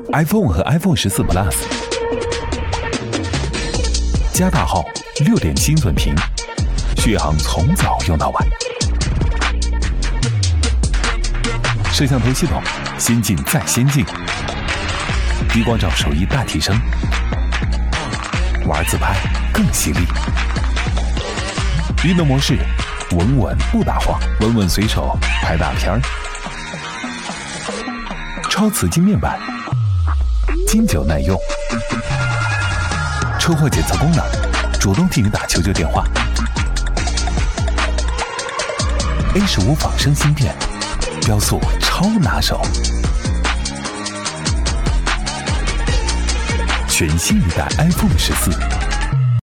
iPhone 和 iPhone 14 Plus， 加大号 6.7 英寸屏，续航从早用到晚。摄像头系统先进再先进，低光照手艺大提升，玩自拍更犀利。运动模式稳稳不打晃，稳稳随手拍大片儿。超瓷晶面板，经久耐用。车祸检测功能，主动替你打求救电话。A15 仿生芯片，标速超拿手。全新一代 iPhone 14。